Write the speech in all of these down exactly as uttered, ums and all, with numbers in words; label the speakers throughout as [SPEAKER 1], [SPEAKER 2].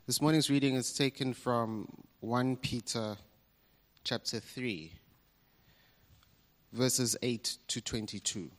[SPEAKER 1] This morning's reading is taken from First Peter chapter three, verses eight to twenty-two.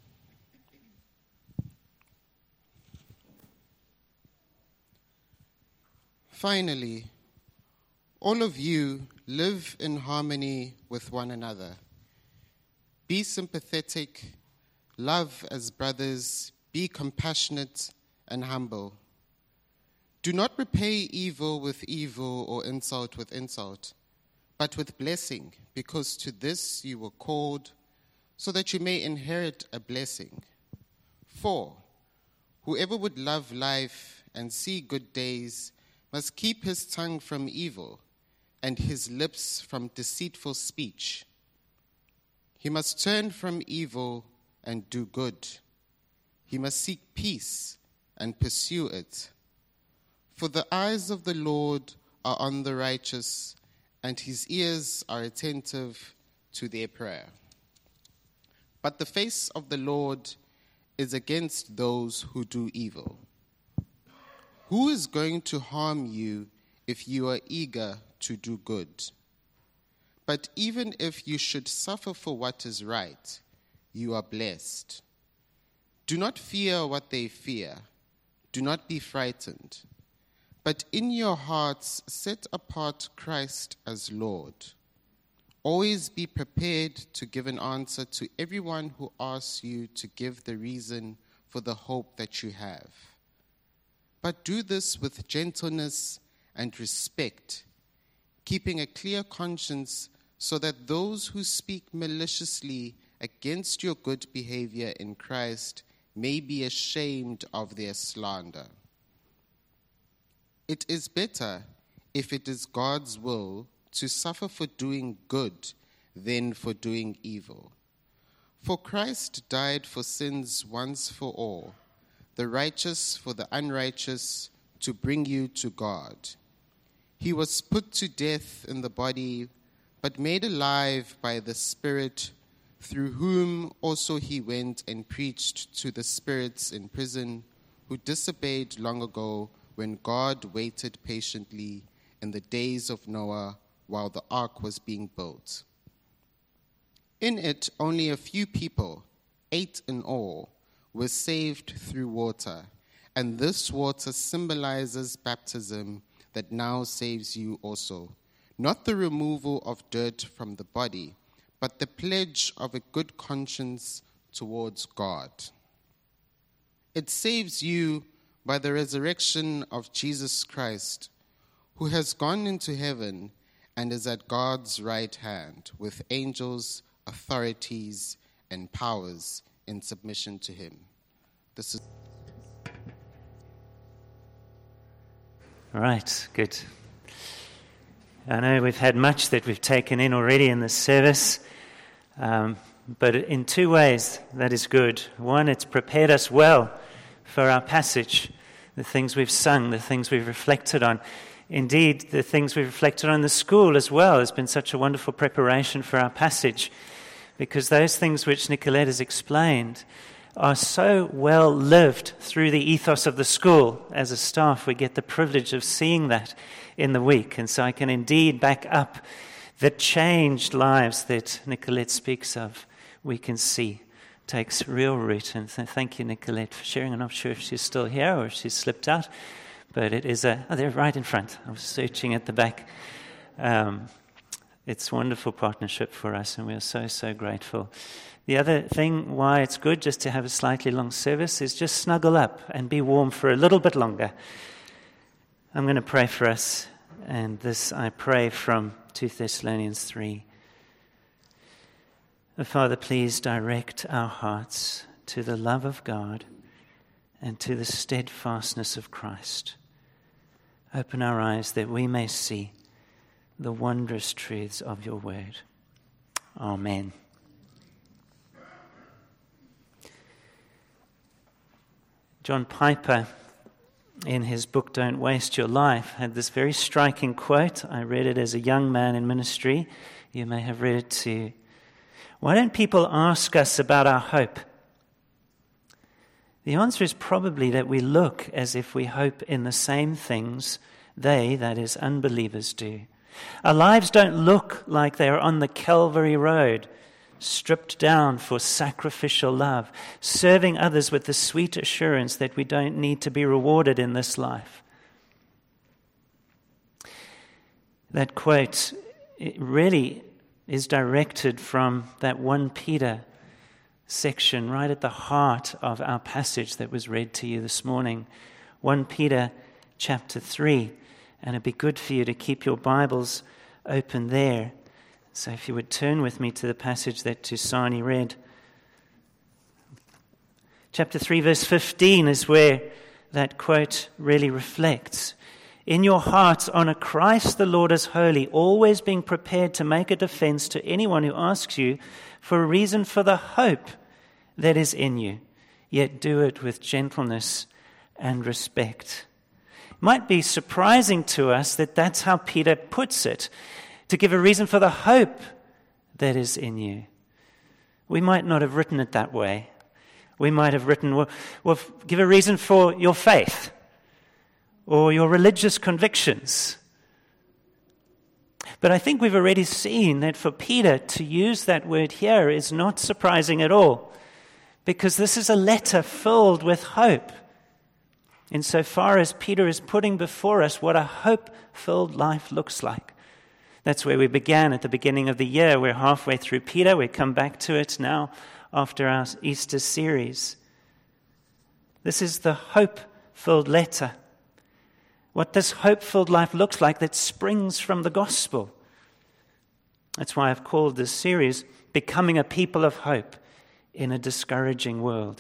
[SPEAKER 1] Finally, all of you live in harmony with one another. Be sympathetic, love as brothers, be compassionate and humble. Do not repay evil with evil or insult with insult, but with blessing, because to this you were called, so that you may inherit a blessing. For whoever would love life and see good days must keep his tongue from evil and his lips from deceitful speech. He must turn from evil and do good. He must seek peace and pursue it. For the eyes of the Lord are on the righteous, and his ears are attentive to their prayer. But the face of the Lord is against those who do evil. Who is going to harm you if you are eager to do good? But even if you should suffer for what is right, you are blessed. Do not fear what they fear. Do not be frightened. But in your hearts set apart Christ as Lord. Always be prepared to give an answer to everyone who asks you to give the reason for the hope that you have. But do this with gentleness and respect, keeping a clear conscience so that those who speak maliciously against your good behavior in Christ may be ashamed of their slander. It is better, if it is God's will, to suffer for doing good than for doing evil. For Christ died for sins once for all, the righteous for the unrighteous, to bring you to God. He was put to death in the body, but made alive by the Spirit, through whom also he went and preached to the spirits in prison, who disobeyed long ago, when God waited patiently in the days of Noah while the ark was being built. In it, only a few people, eight in all, were saved through water, and this water symbolizes baptism that now saves you also, not the removal of dirt from the body, but the pledge of a good conscience towards God. It saves you by the resurrection of Jesus Christ, who has gone into heaven and is at God's right hand, with angels, authorities, and powers in submission to him. This is...
[SPEAKER 2] All right, good. I know we've had much that we've taken in already in this service, um, but in two ways that is good. One, it's prepared us well for our passage, the things we've sung, the things we've reflected on. Indeed, the things we've reflected on in the school as well has been such a wonderful preparation for our passage, because those things which Nicolette has explained are so well lived through the ethos of the school. As a staff, we get the privilege of seeing that in the week, and so I can indeed back up the changed lives that Nicolette speaks of. We can see takes real root, and th- thank you, Nicolette, for sharing. I'm not sure if she's still here or if she's slipped out, but it is a, oh, they're right in front. I was searching at the back. Um, it's a wonderful partnership for us, and we are so, so grateful. The other thing why it's good just to have a slightly long service is just snuggle up and be warm for a little bit longer. I'm going to pray for us, and this I pray from two Thessalonians three. Oh, Father, please direct our hearts to the love of God and to the steadfastness of Christ. Open our eyes that we may see the wondrous truths of your word. Amen. John Piper, in his book Don't Waste Your Life, had this very striking quote. I read it as a young man in ministry. You may have read it too. Why don't people ask us about our hope? The answer is probably that we look as if we hope in the same things They, that is, unbelievers, do. Our lives don't look like they're on the Calvary Road, stripped down for sacrificial love, serving others with the sweet assurance that we don't need to be rewarded in this life. That quote, it really is directed from that First Peter section right at the heart of our passage that was read to you this morning. First Peter chapter three. And it'd be good for you to keep your Bibles open there. So if you would turn with me to the passage that Tusani read. Chapter three, verse fifteen is where that quote really reflects. In your hearts, honor Christ the Lord as holy, always being prepared to make a defense to anyone who asks you for a reason for the hope that is in you, yet do it with gentleness and respect. It might be surprising to us that that's how Peter puts it, to give a reason for the hope that is in you. We might not have written it that way. We might have written, well, well give a reason for your faith or your religious convictions. But I think we've already seen that for Peter to use that word here is not surprising at all, because this is a letter filled with hope. Insofar as Peter is putting before us what a hope-filled life looks like. That's where we began at the beginning of the year. We're halfway through Peter. We come back to it now after our Easter series. This is the hope-filled letter. What this hope-filled life looks like that springs from the gospel. That's why I've called this series Becoming a People of Hope in a Discouraging World.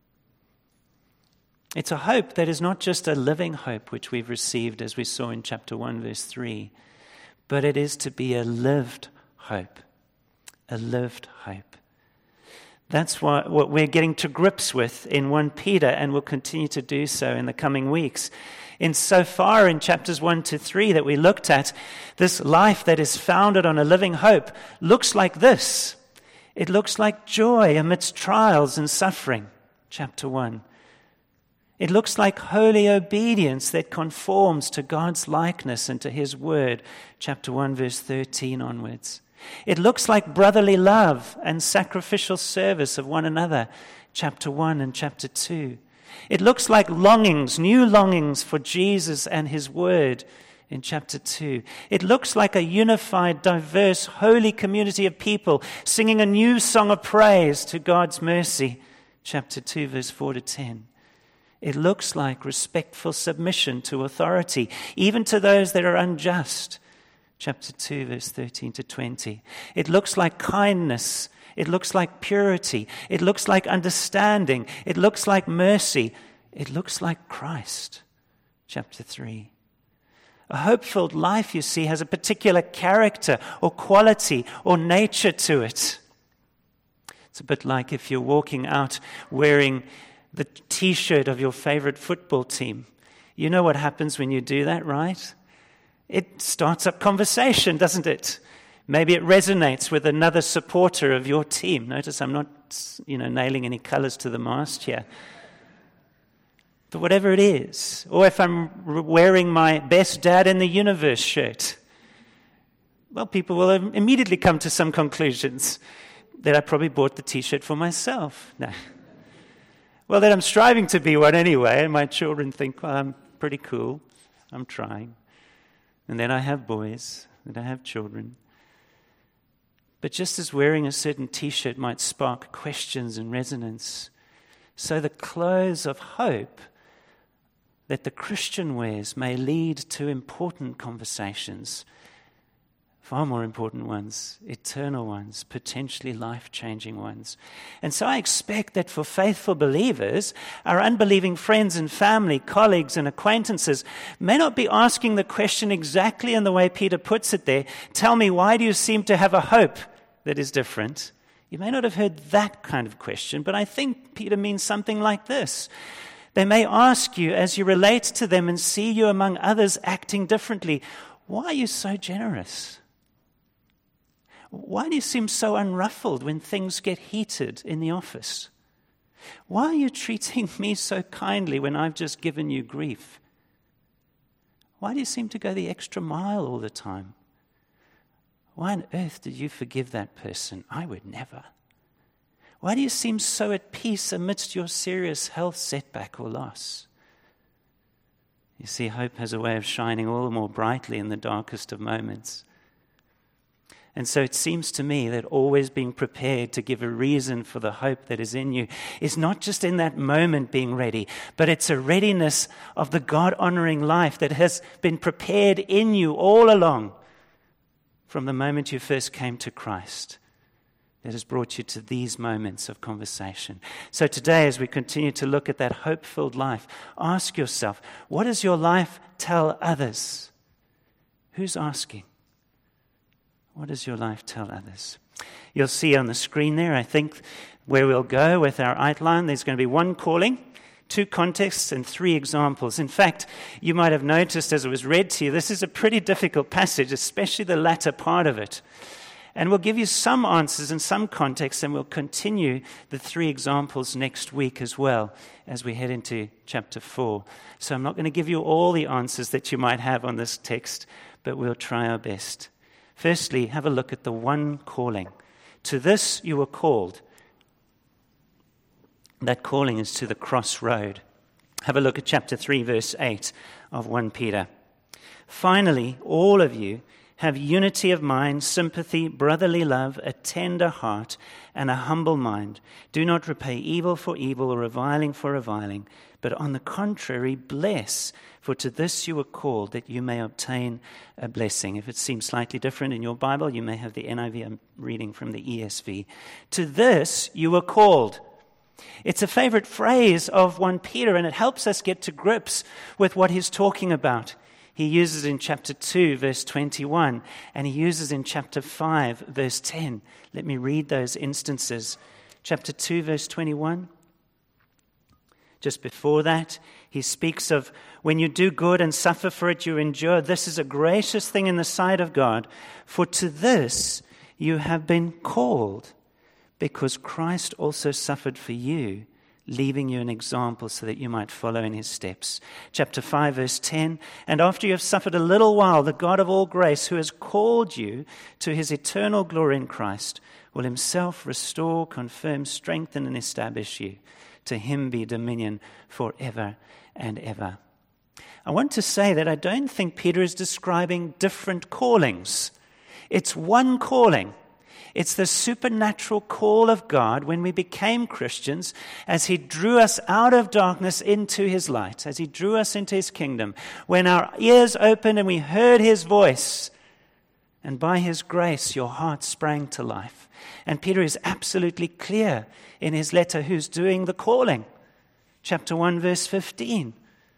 [SPEAKER 2] It's a hope that is not just a living hope, which we've received as we saw in chapter one, verse three, but it is to be a lived hope, a lived hope. That's what, what we're getting to grips with in First Peter, and will continue to do so in the coming weeks. In so far in chapters one to three that we looked at, this life that is founded on a living hope looks like this. It looks like joy amidst trials and suffering, chapter one. It looks like holy obedience that conforms to God's likeness and to His word, chapter one, verse thirteen onwards. It looks like brotherly love and sacrificial service of one another, chapter one and chapter two. It looks like longings, new longings for Jesus and His word in chapter two. It looks like a unified, diverse, holy community of people singing a new song of praise to God's mercy, chapter two, verse four to ten. It looks like respectful submission to authority, even to those that are unjust. Chapter two, verse thirteen to twenty. It looks like kindness. It looks like purity. It looks like understanding. It looks like mercy. It looks like Christ. Chapter three. A hope-filled life, you see, has a particular character or quality or nature to it. It's a bit like if you're walking out wearing the T-shirt of your favorite football team. You know what happens when you do that, right? It starts up conversation, doesn't it? Maybe it resonates with another supporter of your team. Notice I'm not, you know, nailing any colors to the mast here. But whatever it is, or if I'm wearing my best dad in the universe shirt, well, people will immediately come to some conclusions that I probably bought the T-shirt for myself. No. Well, that I'm striving to be one anyway, and my children think, well, I'm pretty cool. I'm trying. And then I have boys, and I have children. But just as wearing a certain T-shirt might spark questions and resonance, so the clothes of hope that the Christian wears may lead to important conversations, far more important ones, eternal ones, potentially life-changing ones. And so I expect that for faithful believers, our unbelieving friends and family, colleagues and acquaintances may not be asking the question exactly in the way Peter puts it there, tell me, why do you seem to have a hope that is different? You may not have heard that kind of question, but I think Peter means something like this. They may ask you as you relate to them and see you among others acting differently, why are you so generous? Why do you seem so unruffled when things get heated in the office? Why are you treating me so kindly when I've just given you grief? Why do you seem to go the extra mile all the time? Why on earth did you forgive that person? I would never. Why do you seem so at peace amidst your serious health setback or loss? You see, hope has a way of shining all the more brightly in the darkest of moments. And so it seems to me that always being prepared to give a reason for the hope that is in you is not just in that moment being ready, but it's a readiness of the God-honoring life that has been prepared in you all along from the moment you first came to Christ, that has brought you to these moments of conversation. So today, as we continue to look at that hope-filled life, ask yourself, what does your life tell others? Who's asking? What does your life tell others? You'll see on the screen there, I think, where we'll go with our outline. There's going to be one calling, two contexts, and three examples. In fact, you might have noticed as it was read to you, this is a pretty difficult passage, especially the latter part of it. And we'll give you some answers and some context, and we'll continue the three examples next week as well as we head into chapter four. So I'm not going to give you all the answers that you might have on this text, but we'll try our best. Firstly, have a look at the one calling. To this you were called. That calling is to the crossroad. Have a look at chapter three, verse eight of First Peter. Finally, all of you have unity of mind, sympathy, brotherly love, a tender heart, and a humble mind. Do not repay evil for evil or reviling for reviling, but on the contrary, bless, for to this you were called, that you may obtain a blessing. If it seems slightly different in your Bible, you may have the N I V. I'm reading from the E S V. To this you were called. It's a favorite phrase of First Peter, and it helps us get to grips with what he's talking about. He uses in chapter two, verse twenty-one, and he uses in chapter five, verse ten. Let me read those instances. Chapter two, verse twenty-one. Just before that, he speaks of when you do good and suffer for it, you endure. This is a gracious thing in the sight of God. For to this you have been called, because Christ also suffered for you, leaving you an example so that you might follow in his steps. Chapter five, verse ten, and after you have suffered a little while, the God of all grace, who has called you to his eternal glory in Christ, will himself restore, confirm, strengthen, and establish you. To him be dominion forever and ever. I want to say that I don't think Peter is describing different callings. It's one calling. It's the supernatural call of God when we became Christians, as he drew us out of darkness into his light, as he drew us into his kingdom, when our ears opened and we heard his voice, and by his grace your heart sprang to life. And Peter is absolutely clear in his letter who's doing the calling. Chapter one, verse fifteen.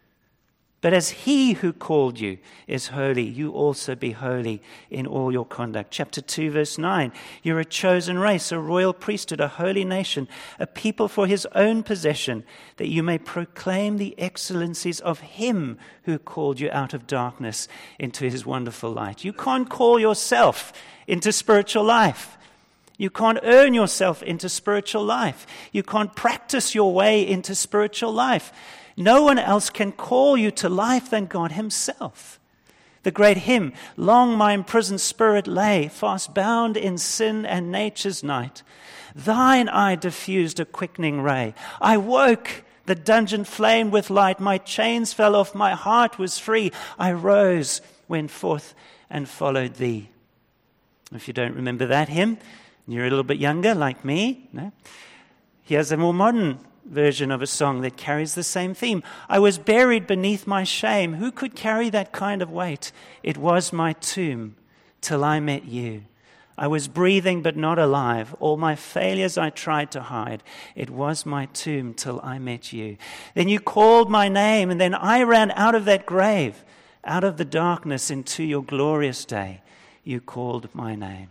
[SPEAKER 2] But as he who called you is holy, you also be holy in all your conduct. Chapter two, verse nine. You're a chosen race, a royal priesthood, a holy nation, a people for his own possession, that you may proclaim the excellencies of him who called you out of darkness into his wonderful light. You can't call yourself into spiritual life. You can't earn yourself into spiritual life. You can't practice your way into spiritual life. No one else can call you to life than God himself. The great hymn, long my imprisoned spirit lay, fast bound in sin and nature's night. Thine eye diffused a quickening ray. I woke, the dungeon flamed with light. My chains fell off, my heart was free. I rose, went forth and followed thee. If you don't remember that hymn, you're a little bit younger like me. No? Here's a more modern version of a song that carries the same theme. I was buried beneath my shame. Who could carry that kind of weight? It was my tomb till I met you. I was breathing but not alive. All my failures I tried to hide. It was my tomb till I met you. Then you called my name, and then I ran out of that grave, out of the darkness into your glorious day. You called my name.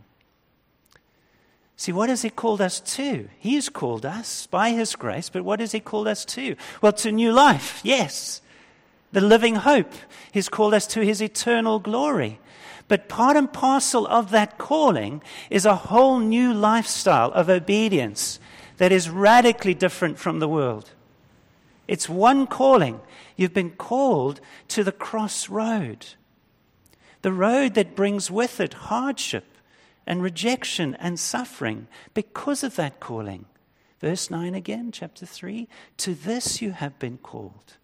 [SPEAKER 2] See, what has he called us to? He has called us by his grace, but what has he called us to? Well, to new life, yes. The living hope. He's called us to his eternal glory. But part and parcel of that calling is a whole new lifestyle of obedience that is radically different from the world. It's one calling. You've been called to the crossroad, the road that brings with it hardship and rejection and suffering because of that calling. Verse nine again, chapter three, to this you have been called.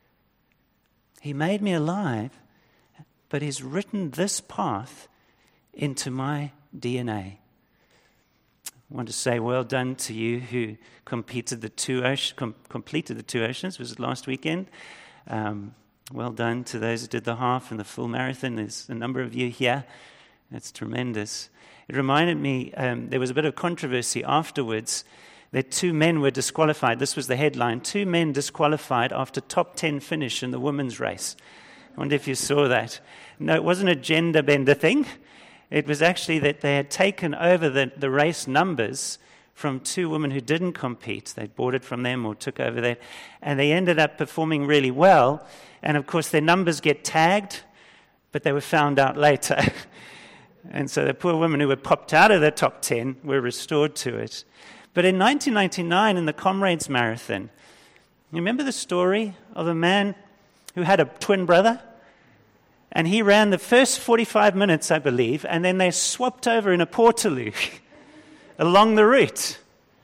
[SPEAKER 2] He made me alive, but he's written this path into my D N A. I want to say well done to you who completed the two oceans, com- completed the two oceans. Was it last weekend? Um, well done to those who did the half and the full marathon. There's a number of you here. That's tremendous. It reminded me, um, there was a bit of controversy afterwards that two men were disqualified. This was the headline. Two men disqualified after top ten finish in the women's race. I wonder if you saw that. No, it wasn't a gender bender thing. It was actually that they had taken over the, the race numbers from two women who didn't compete. They'd bought it from them or took over that. And they ended up performing really well. And of course, their numbers get tagged, but they were found out later. And so the poor women who were popped out of the top ten were restored to it. But in nineteen ninety-nine, in the Comrades Marathon, you remember the story of a man who had a twin brother? And he ran the first forty-five minutes, I believe, and then they swapped over in a Portaloo along the route.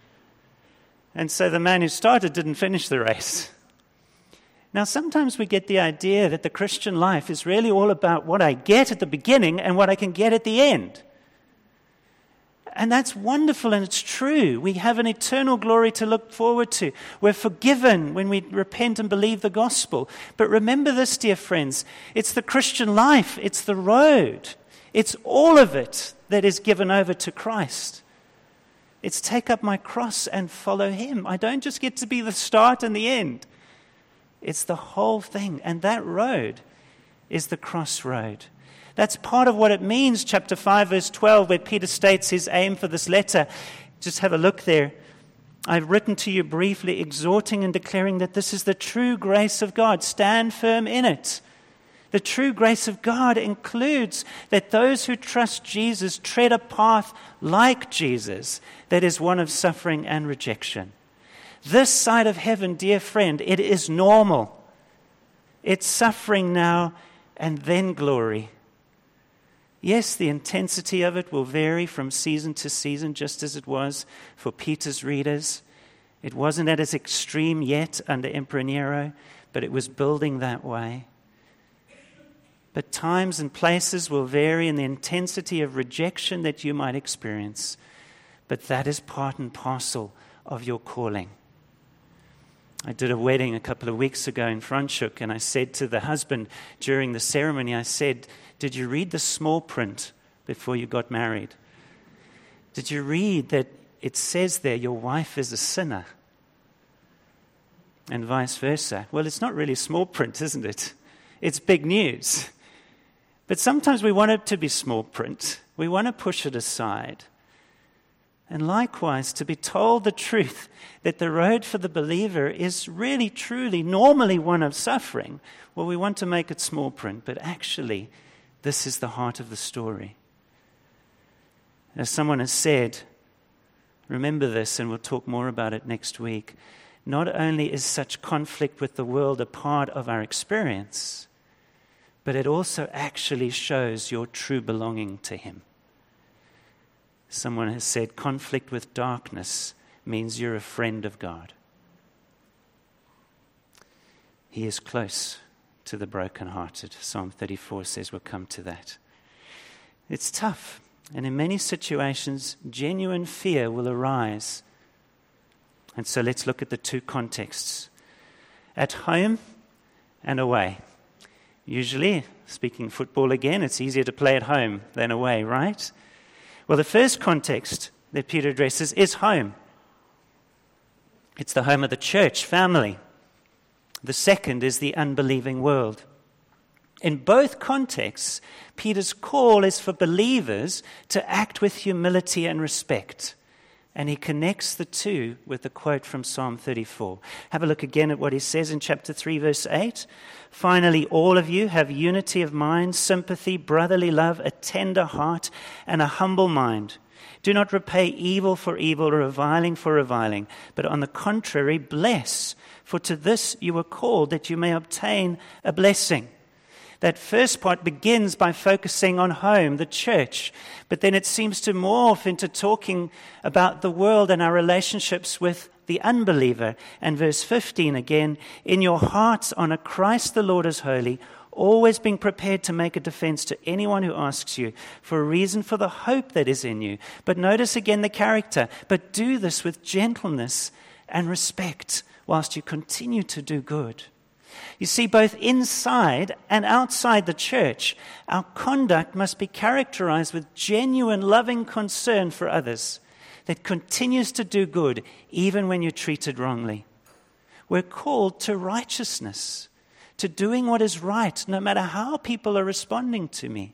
[SPEAKER 2] And so the man who started didn't finish the race. Now, sometimes we get the idea that the Christian life is really all about what I get at the beginning and what I can get at the end. And that's wonderful and it's true. We have an eternal glory to look forward to. We're forgiven when we repent and believe the gospel. But remember this, dear friends, it's the Christian life, it's the road. It's all of it that is given over to Christ. It's take up my cross and follow him. I don't just get to be the start and the end. It's the whole thing. And that road is the crossroad. That's part of what it means, chapter five, verse twelve, where Peter states his aim for this letter. Just have a look there. I've written to you briefly, exhorting and declaring that this is the true grace of God. Stand firm in it. The true grace of God includes that those who trust Jesus tread a path like Jesus, that is one of suffering and rejection. This side of heaven, dear friend, it is normal. It's suffering now and then glory. Yes, the intensity of it will vary from season to season, just as it was for Peter's readers. It wasn't at its extreme yet under Emperor Nero, but it was building that way. But times and places will vary in the intensity of rejection that you might experience. But that is part and parcel of your calling. I did a wedding a couple of weeks ago in Franschhoek, and I said to the husband during the ceremony, I said, did you read the small print before you got married? Did you read that it says there your wife is a sinner? And vice versa. Well, it's not really small print, isn't it? It's big news. But sometimes we want it to be small print. We want to push it aside. And likewise, to be told the truth that the road for the believer is really, truly, normally one of suffering, well, we want to make it small print, but actually, this is the heart of the story. As someone has said, remember this, and we'll talk more about it next week, not only is such conflict with the world a part of our experience, but it also actually shows your true belonging to him. Someone has said, conflict with darkness means you're a friend of God. He is close to the brokenhearted. Psalm thirty-four says we'll come to that. It's tough, and in many situations, genuine fear will arise. And so let's look at the two contexts. At home and away. Usually, speaking football again, it's easier to play at home than away, right? Well, the first context that Peter addresses is home. It's the home of the church, family. The second is the unbelieving world. In both contexts, Peter's call is for believers to act with humility and respect And he connects the two with a quote from Psalm thirty-four. Have a look again at what he says in chapter three, verse eight. Finally, all of you have unity of mind, sympathy, brotherly love, a tender heart, and a humble mind. Do not repay evil for evil or reviling for reviling, but on the contrary, bless. For to this you were called, that you may obtain a blessing. That first part begins by focusing on home, the church, but then it seems to morph into talking about the world and our relationships with the unbeliever. And verse fifteen again, in your hearts honor Christ the Lord as holy, always being prepared to make a defense to anyone who asks you for a reason for the hope that is in you. But notice again the character, but do this with gentleness and respect whilst you continue to do good. You see, both inside and outside the church, our conduct must be characterized with genuine loving concern for others that continues to do good even when you're treated wrongly. We're called to righteousness, to doing what is right, no matter how people are responding to me.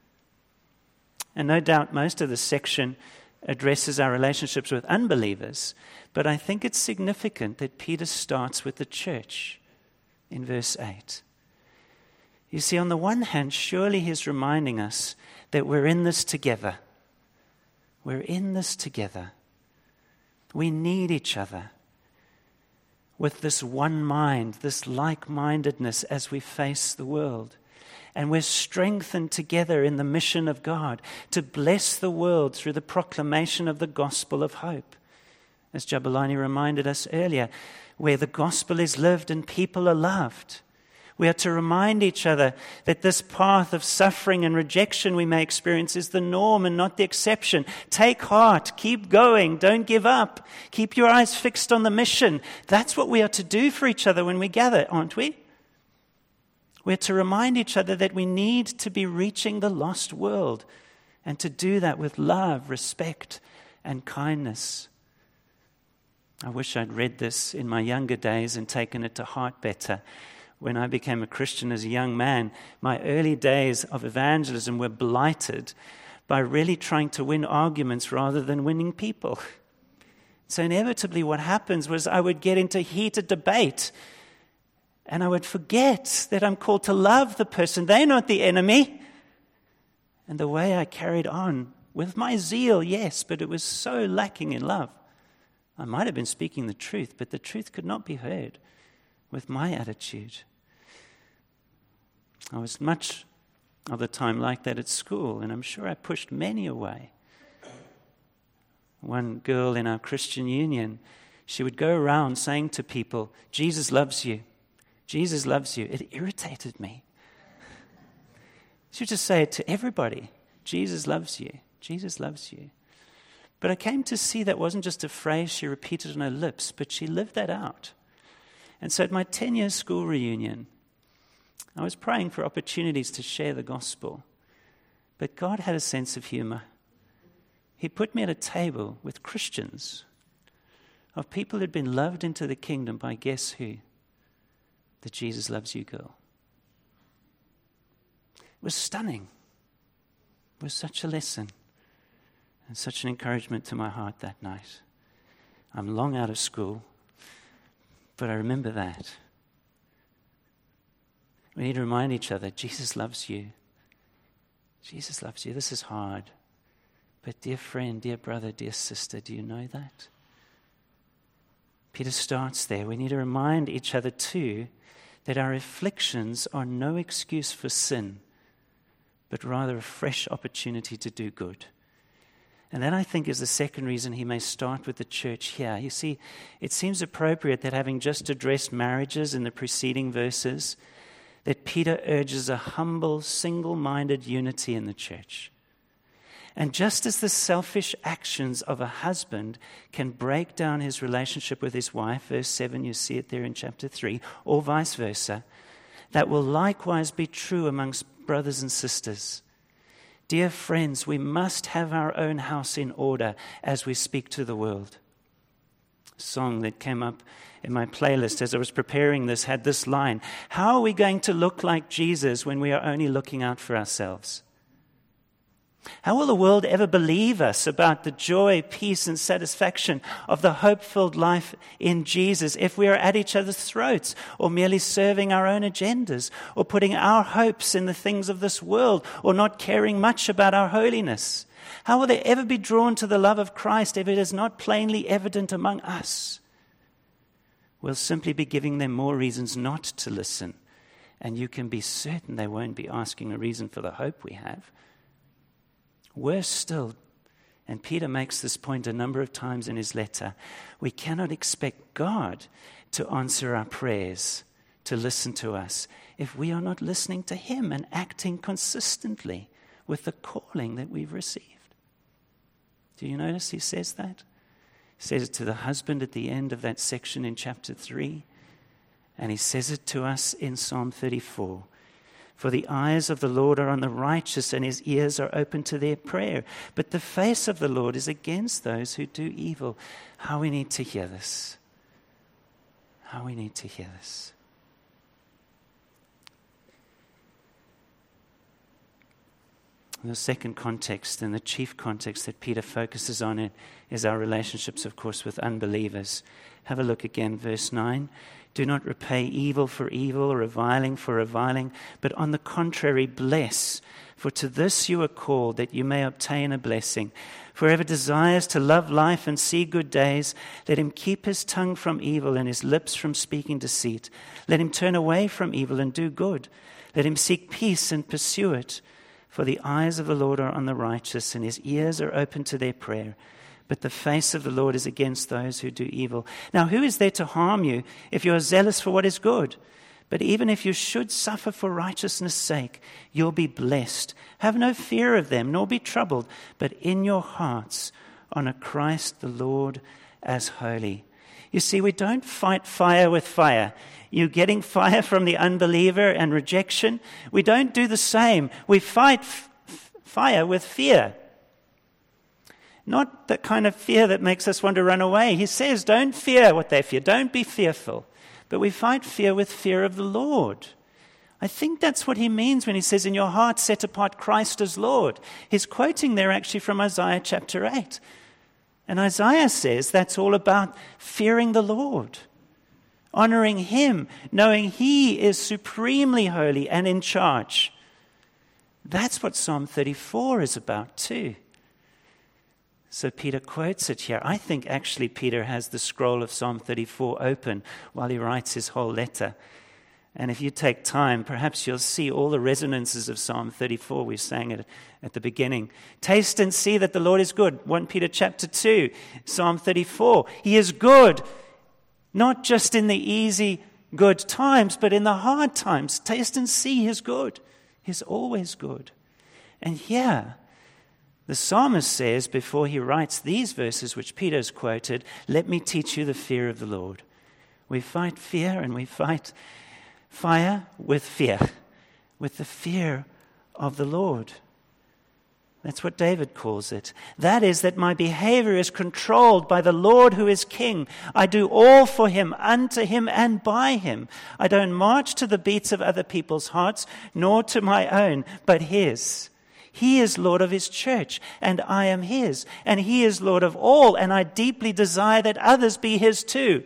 [SPEAKER 2] And no doubt most of this section addresses our relationships with unbelievers, but I think it's significant that Peter starts with the church in verse eight. You see, on the one hand, surely he's reminding us that we're in this together. We're in this together. We need each other with this one mind, this like-mindedness as we face the world. And we're strengthened together in the mission of God to bless the world through the proclamation of the gospel of hope. As Jabulani reminded us earlier, where the gospel is lived and people are loved. We are to remind each other that this path of suffering and rejection we may experience is the norm and not the exception. Take heart, keep going, don't give up. Keep your eyes fixed on the mission. That's what we are to do for each other when we gather, aren't we? We're to remind each other that we need to be reaching the lost world, and to do that with love, respect, and kindness. I wish I'd read this in my younger days and taken it to heart better. When I became a Christian as a young man, my early days of evangelism were blighted by really trying to win arguments rather than winning people. So inevitably what happens was I would get into heated debate, and I would forget that I'm called to love the person. They're not the enemy. And the way I carried on with my zeal, yes, but it was so lacking in love. I might have been speaking the truth, but the truth could not be heard with my attitude. I was much of the time like that at school, and I'm sure I pushed many away. One girl in our Christian union, she would go around saying to people, Jesus loves you. Jesus loves you. It irritated me. She would just say it to everybody. Jesus loves you. Jesus loves you. But I came to see that wasn't just a phrase she repeated on her lips, but she lived that out. And so at my ten-year school reunion, I was praying for opportunities to share the gospel. But God had a sense of humor. He put me at a table with Christians, of people who'd been loved into the kingdom by guess who? The Jesus loves you girl. It was stunning. It was such a lesson and such an encouragement to my heart that night. I'm long out of school, but I remember that. We need to remind each other, Jesus loves you. Jesus loves you. This is hard. But dear friend, dear brother, dear sister, do you know that? Peter starts there. We need to remind each other too that our afflictions are no excuse for sin, but rather a fresh opportunity to do good. And that, I think, is the second reason he may start with the church here. You see, it seems appropriate that, having just addressed marriages in the preceding verses, that Peter urges a humble, single-minded unity in the church. And just as the selfish actions of a husband can break down his relationship with his wife, verse seven, you see it there in chapter three, or vice versa, that will likewise be true amongst brothers and sisters. Dear friends, we must have our own house in order as we speak to the world. A song that came up in my playlist as I was preparing this had this line: how are we going to look like Jesus when we are only looking out for ourselves? How will the world ever believe us about the joy, peace, and satisfaction of the hope-filled life in Jesus if we are at each other's throats, or merely serving our own agendas, or putting our hopes in the things of this world, or not caring much about our holiness? How will they ever be drawn to the love of Christ if it is not plainly evident among us? We'll simply be giving them more reasons not to listen, and you can be certain they won't be asking a reason for the hope we have. Worse still, and Peter makes this point a number of times in his letter, we cannot expect God to answer our prayers, to listen to us, if we are not listening to him and acting consistently with the calling that we've received. Do you notice he says that? He says it to the husband at the end of that section in chapter three, and he says it to us in Psalm thirty-four. For the eyes of the Lord are on the righteous, and his ears are open to their prayer. But the face of the Lord is against those who do evil. How we need to hear this. How we need to hear this. The second context, and the chief context that Peter focuses on it, is our relationships, of course, with unbelievers. Have a look again, verse nine. Do not repay evil for evil or reviling for reviling, but on the contrary, bless. For to this you are called, that you may obtain a blessing. For whoever desires to love life and see good days, let him keep his tongue from evil and his lips from speaking deceit. Let him turn away from evil and do good. Let him seek peace and pursue it. For the eyes of the Lord are on the righteous, and his ears are open to their prayer. But the face of the Lord is against those who do evil. Now, who is there to harm you if you are zealous for what is good? But even if you should suffer for righteousness' sake, you'll be blessed. Have no fear of them, nor be troubled, but in your hearts honor Christ the Lord as holy. You see, we don't fight fire with fire. You getting fire from the unbeliever and rejection? We don't do the same. We fight f- fire with fear. Not the kind of fear that makes us want to run away. He says, don't fear what they fear. Don't be fearful. But we fight fear with fear of the Lord. I think that's what he means when he says, in your heart set apart Christ as Lord. He's quoting there actually from Isaiah chapter eight. And Isaiah says that's all about fearing the Lord, honoring him, knowing he is supremely holy and in charge. That's what Psalm thirty-four is about too. So Peter quotes it here. I think actually Peter has the scroll of Psalm thirty-four open while he writes his whole letter. And if you take time, perhaps you'll see all the resonances of Psalm thirty-four. We sang it at the beginning. Taste and see that the Lord is good. First Peter chapter two, Psalm thirty-four. He is good, not just in the easy, good times, but in the hard times. Taste and see he is good. He's always good. And here, the psalmist says, before he writes these verses, which Peter's quoted, let me teach you the fear of the Lord. We fight fear and we fight fire with fear, with the fear of the Lord. That's what David calls it. That is, that my behavior is controlled by the Lord who is king. I do all for him, unto him, and by him. I don't march to the beats of other people's hearts, nor to my own, but his. He is Lord of his church, and I am his. And he is Lord of all, and I deeply desire that others be his too.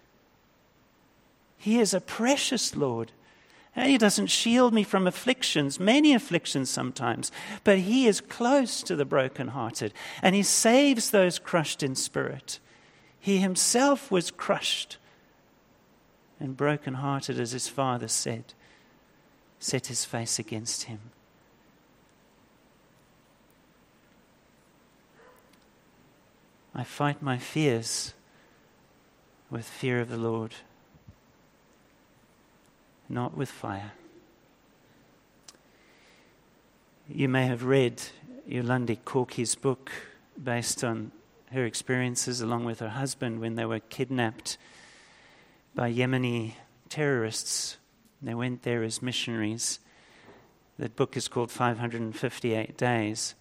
[SPEAKER 2] He is a precious Lord. And he doesn't shield me from afflictions, many afflictions sometimes, but he is close to the brokenhearted, and he saves those crushed in spirit. He himself was crushed and brokenhearted, as his Father said, set his face against him. I fight my fears with fear of the Lord, not with fire. You may have read Yolandi Korki's book based on her experiences along with her husband when they were kidnapped by Yemeni terrorists. They went there as missionaries. That book is called five hundred fifty-eight days.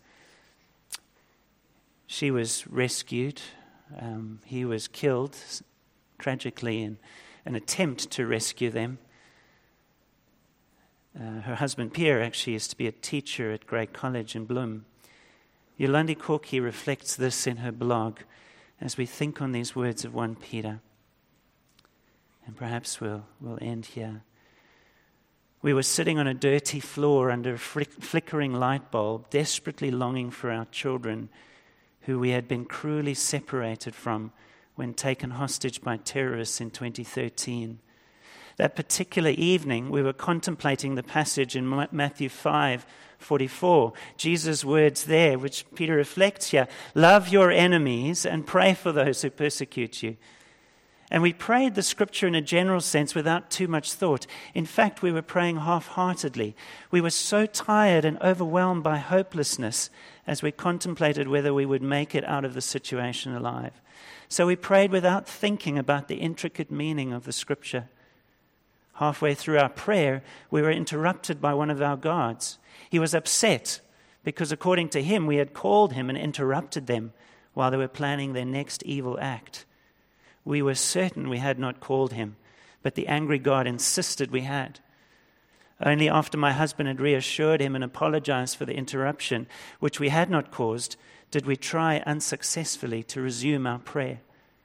[SPEAKER 2] She was rescued. Um, he was killed tragically in an attempt to rescue them. Uh, her husband Pierre actually used to be a teacher at Grey College in Bloom, Yolandi Corky reflects this in her blog as we think on these words of First Peter. And perhaps we'll, we'll end here. We were sitting on a dirty floor under a flick, flickering light bulb, desperately longing for our children, who we had been cruelly separated from when taken hostage by terrorists in twenty thirteen. That particular evening, we were contemplating the passage in Matthew five forty-four, Jesus' words there, which Peter reflects here: love your enemies and pray for those who persecute you. And we prayed the scripture in a general sense without too much thought. In fact, we were praying half-heartedly. We were so tired and overwhelmed by hopelessness as we contemplated whether we would make it out of the situation alive. So we prayed without thinking about the intricate meaning of the scripture. Halfway through our prayer, we were interrupted by one of our guards. He was upset because, according to him, we had called him and interrupted them while they were planning their next evil act. We were certain we had not called him, but the angry guard insisted we had. Only after my husband had reassured him and apologized for the interruption, which we had not caused, did we try unsuccessfully to resume our prayer.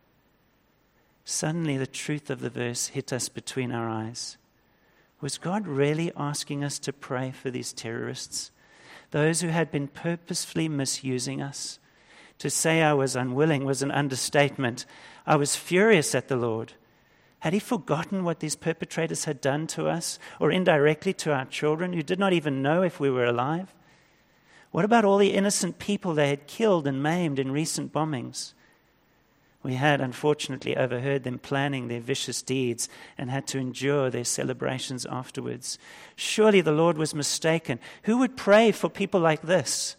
[SPEAKER 2] Suddenly the truth of the verse hit us between our eyes. Was God really asking us to pray for these terrorists, those who had been purposefully misusing us? To say I was unwilling was an understatement. I was furious at the Lord. Had he forgotten what these perpetrators had done to us, or indirectly to our children, who did not even know if we were alive? What about all the innocent people they had killed and maimed in recent bombings? We had, unfortunately, overheard them planning their vicious deeds and had to endure their celebrations afterwards. Surely the Lord was mistaken. Who would pray for people like this?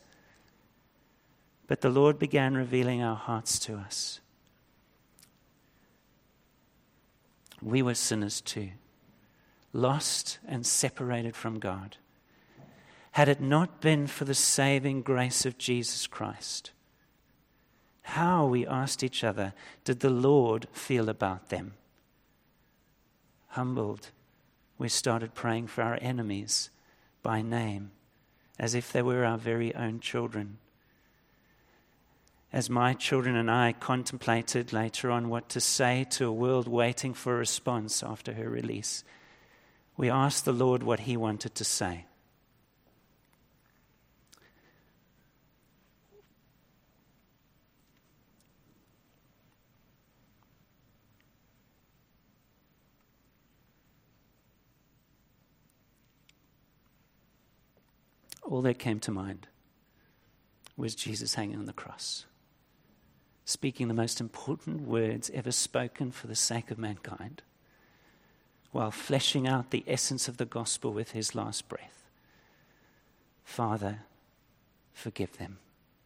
[SPEAKER 2] But the Lord began revealing our hearts to us. We were sinners too, lost and separated from God. Had it not been for the saving grace of Jesus Christ, how, we asked each other, did the Lord feel about them? Humbled, we started praying for our enemies by name, as if they were our very own children. As my children and I contemplated later on what to say to a world waiting for a response after her release, we asked the Lord what he wanted to say. All that came to mind was Jesus hanging on the cross, speaking the most important words ever spoken for the sake of mankind, while fleshing out the essence of the gospel with his last breath. Father, forgive them.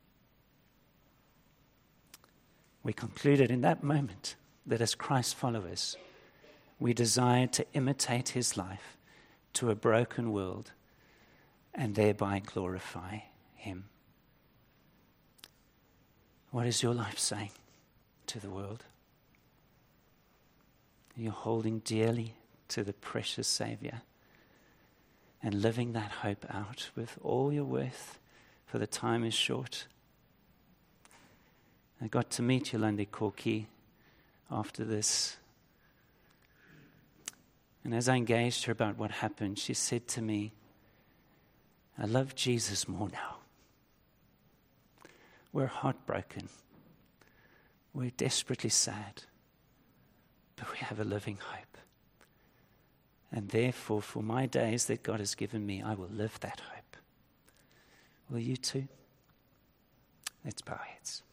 [SPEAKER 2] We concluded in that moment that as Christ followers, we desired to imitate his life to a broken world and thereby glorify him. What is your life saying to the world? You're holding dearly to the precious Savior and living that hope out with all your worth, for the time is short. I got to meet Yolandi Corky after this. And as I engaged her about what happened, she said to me, I love Jesus more now. We're heartbroken. We're desperately sad. But we have a living hope. And therefore, for my days that God has given me, I will live that hope. Will you too? Let's bow our heads.